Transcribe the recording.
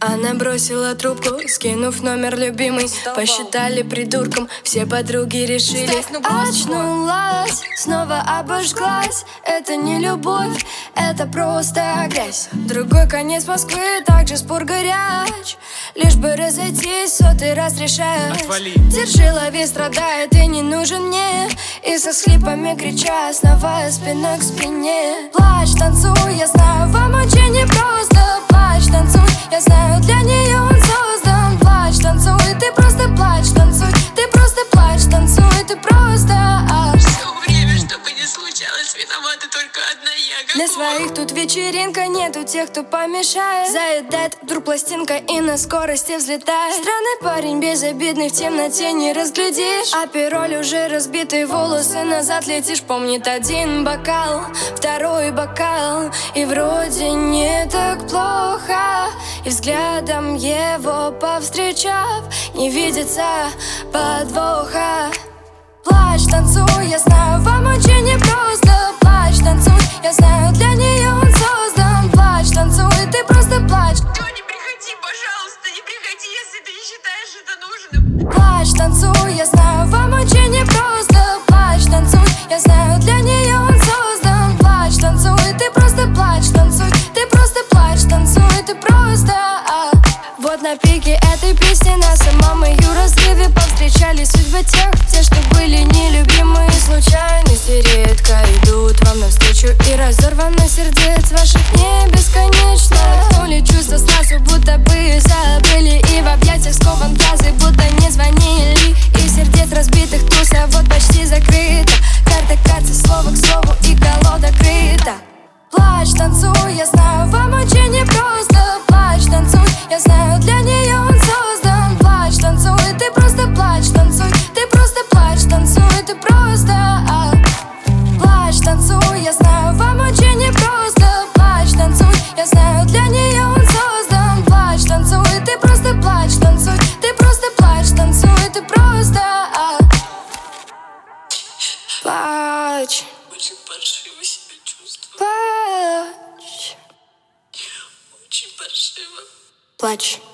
Она бросила трубку, скинув номер любимый. Посчитали придурком, все подруги решили. Очнулась, снова обожглась. Это не любовь, это просто грязь. Другой конец Москвы, также спор горяч. Лишь бы разойтись, сотый раз решаю. Держи, лови, страдает и не нужен мне. И со схлипами крича, основая спиной к спине. Плачь, танцуй, я знаю, вам очень непросто. Плачь, танцуй, я знаю, для нее он создан. Плачь, танцуй, ты просто плачь, танцуй. Ты просто плачь, танцуй, ты просто все время, чтобы не случалось, виновата только одна я. Для своих тут вечеринка, нету тех, кто помешает. Заедает вдруг пластинка и на скорости взлетает. Странный парень, безобидный, в темноте не разглядишь. А пироль уже разбитый, волосы назад летишь. Помнит один бокал, второй бокал, и вроде не так плохо. И взглядом его повстречав, не видится подвоха. Плачь, танцуй, я знаю, вам очень непросто. Плачь, танцуй, я знаю, для нее он создан. Плачь, танцуй, ты просто плачь. Не приходи, пожалуйста, не приходи, если ты не считаешь это нужным. Плачь, танцуй, я знаю, вам очень непросто. Плачь, танцуй, я знаю, для нее он создан. Плачь, танцуй, ты просто плачь, танцуй. Ты просто плачь, танцуй, ты просто Вот на пике этой песни на самом ее разрыве повстречали судьбы тех, те, что были нелюбимые. Случайности редко идут вам навстречу, и разорвано сердец ваших не бесконечно. Ткнули чувства сразу, будто бы забыли, и в объятиях скован фразы, будто не звонили. И сердец разбитых туса вот почти закрыта. Карта карты, слово к слову, и колода крыта. Плачь, танцуй, я знаю, вам очень непросто. Плачь, танцуй, я знаю, для нее он создан. Плачь, танцуй, ты просто плачь, танцуй. Ты просто плачь, танцуй, ты просто Плачь, танцуй, я знаю, вам очень непросто. Плачь, танцуй, я знаю, для нее он создан. Плачь, танцуй, ты просто плачь, танцуй. Ты просто плачь, танцуй, ты просто Плачь. Очень паршиво себя чувствую. Плачь. Очень паршиво. Плачь.